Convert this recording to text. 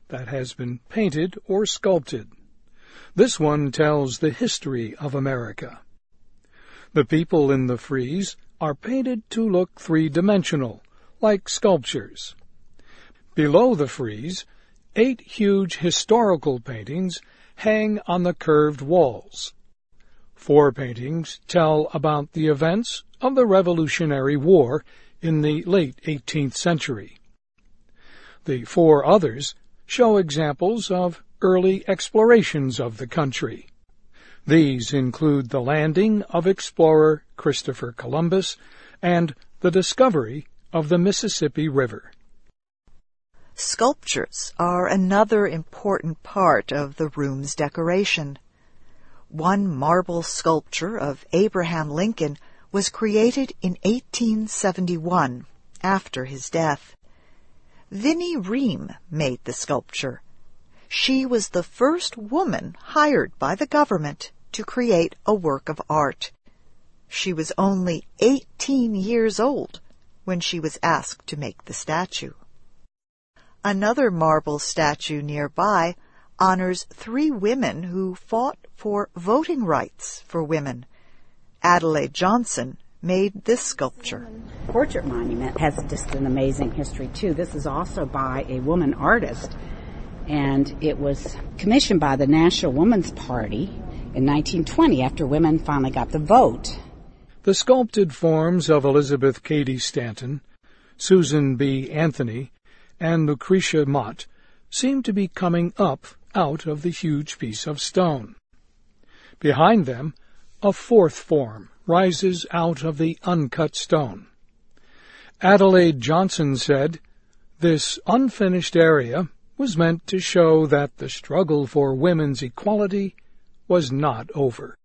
that has been painted or sculpted. This one tells the history of America. The people in the frieze are painted to look three-dimensional, like sculptures. Below the frieze, 8 huge historical paintings hang on the curved walls. 4 paintings tell about the events of the Revolutionary War in the late 18th century. The 4 others show examples of early explorations of the country. These include the landing of explorer Christopher Columbus and the discovery of the Mississippi River. Sculptures are another important part of the room's decoration. One marble sculpture of Abraham Lincoln was created in 1871, after his death. Vinnie Ream made the sculpture. She was the first woman hired by the government to create a work of art. She was only 18 years old when she was asked to make the statue. Another marble statue nearby honors 3 women who fought for voting rights for women. Adelaide Johnson made this sculpture. Portrait monument has just an amazing history, too. This is also by a woman artist, and it was commissioned by the National Woman's Party in 1920 after women finally got the vote. The sculpted forms of Elizabeth Cady Stanton, Susan B. Anthony, and Lucretia Mott seem to be coming up out of the huge piece of stone. Behind them, a 4th form rises out of the uncut stone. Adelaide Johnson said, "This unfinished area was meant to show that the struggle for women's equality was not over."